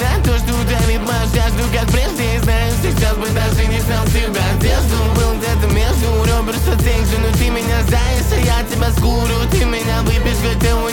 на то, что давит моя жажду, как прежде. Знаю, сейчас бы даже не стал себя одежду. Был где-то между ребер, что тень же, но ты меня знаешь, а я тебя скурю. Ты меня выпьешь, хотя